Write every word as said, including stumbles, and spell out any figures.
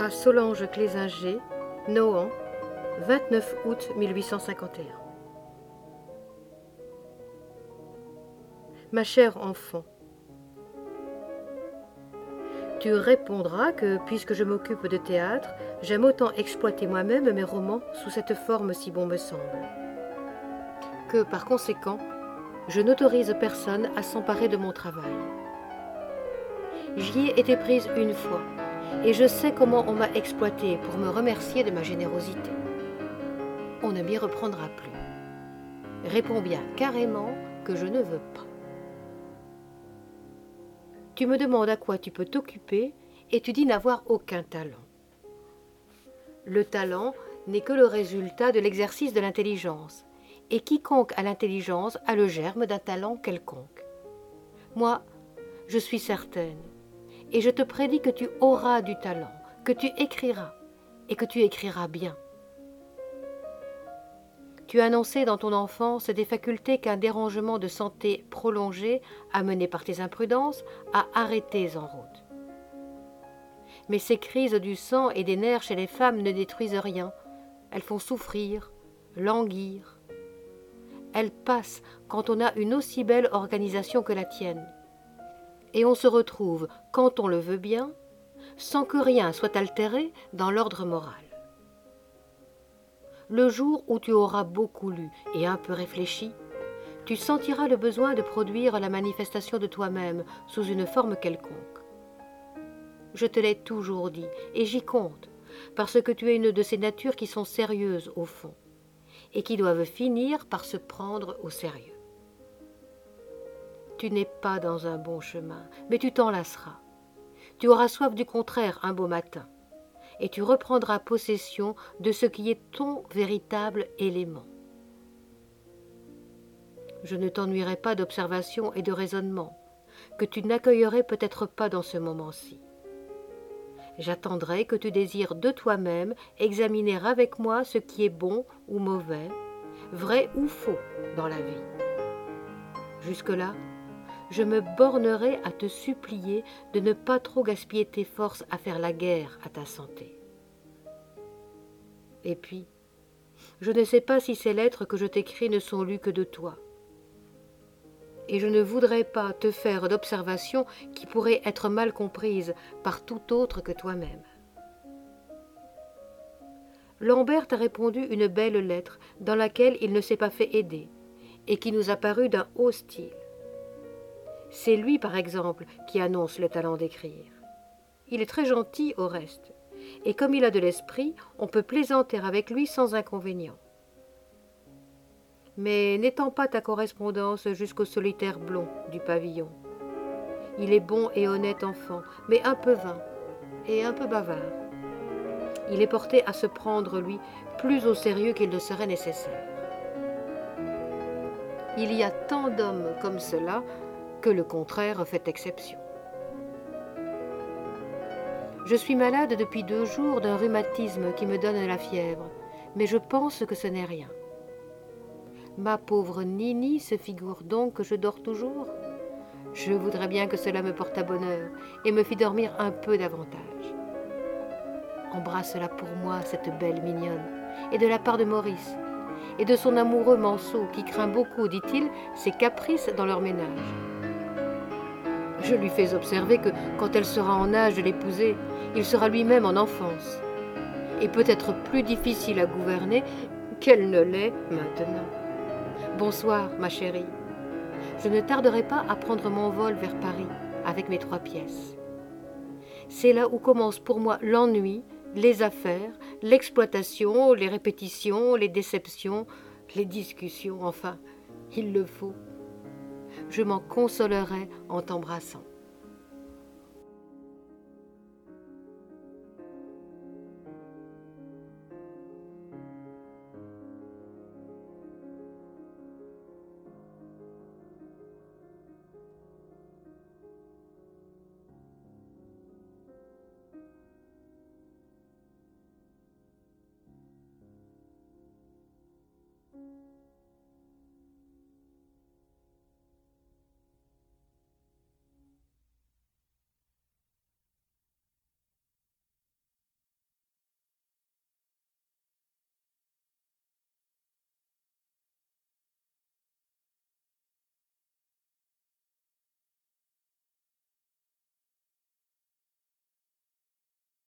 À Solange Clésinger, Nohant, vingt-neuf août mille huit cent cinquante et un. Ma chère enfant, tu répondras que, puisque je m'occupe de théâtre, j'aime autant exploiter moi-même mes romans sous cette forme si bon me semble. Que, par conséquent, je n'autorise personne à s'emparer de mon travail. J'y ai été prise une fois, et je sais comment on m'a exploitée pour me remercier de ma générosité. On ne m'y reprendra plus. Réponds bien carrément que je ne veux pas. Tu me demandes à quoi tu peux t'occuper et tu dis n'avoir aucun talent. Le talent n'est que le résultat de l'exercice de l'intelligence, et quiconque a l'intelligence a le germe d'un talent quelconque. Moi, je suis certaine, et je te prédis que tu auras du talent, que tu écriras, et que tu écriras bien. Tu as annoncé dans ton enfance des facultés qu'un dérangement de santé prolongé, amené par tes imprudences, a arrêtées en route. Mais ces crises du sang et des nerfs chez les femmes ne détruisent rien. Elles font souffrir, languir. Elles passent quand on a une aussi belle organisation que la tienne. Et on se retrouve, quand on le veut bien, sans que rien soit altéré dans l'ordre moral. Le jour où tu auras beaucoup lu et un peu réfléchi, tu sentiras le besoin de produire la manifestation de toi-même sous une forme quelconque. Je te l'ai toujours dit, et j'y compte, parce que tu es une de ces natures qui sont sérieuses au fond, et qui doivent finir par se prendre au sérieux. Tu n'es pas dans un bon chemin, mais tu t'en lasseras. Tu auras soif du contraire un beau matin, et tu reprendras possession de ce qui est ton véritable élément. Je ne t'ennuierai pas d'observation et de raisonnement, que tu n'accueillerais peut-être pas dans ce moment-ci. J'attendrai que tu désires de toi-même examiner avec moi ce qui est bon ou mauvais, vrai ou faux dans la vie. Jusque-là, je me bornerai à te supplier de ne pas trop gaspiller tes forces à faire la guerre à ta santé. Et puis, je ne sais pas si ces lettres que je t'écris ne sont lues que de toi. Et je ne voudrais pas te faire d'observations qui pourraient être mal comprises par tout autre que toi-même. Lambert t'a répondu une belle lettre dans laquelle il ne s'est pas fait aider et qui nous a paru d'un haut style. C'est lui, par exemple, qui annonce le talent d'écrire. Il est très gentil au reste, et comme il a de l'esprit, on peut plaisanter avec lui sans inconvénient. Mais n'étends pas ta correspondance jusqu'au solitaire blond du pavillon. Il est bon et honnête enfant, mais un peu vain et un peu bavard. Il est porté à se prendre, lui, plus au sérieux qu'il ne serait nécessaire. Il y a tant d'hommes comme cela que le contraire fait exception. Je suis malade depuis deux jours d'un rhumatisme qui me donne la fièvre, mais je pense que ce n'est rien. Ma pauvre Nini se figure donc que je dors toujours. Je voudrais bien que cela me portât bonheur et me fît dormir un peu davantage. Embrasse-la pour moi, cette belle mignonne, et de la part de Maurice, et de son amoureux Manceau, qui craint beaucoup, dit-il, ses caprices dans leur ménage. Je lui fais observer que, quand elle sera en âge de l'épouser, il sera lui-même en enfance, et peut-être plus difficile à gouverner qu'elle ne l'est maintenant. Bonsoir, ma chérie. Je ne tarderai pas à prendre mon vol vers Paris, avec mes trois pièces. C'est là où commence pour moi l'ennui, les affaires, l'exploitation, les répétitions, les déceptions, les discussions, enfin, il le faut. Je m'en consolerai en t'embrassant.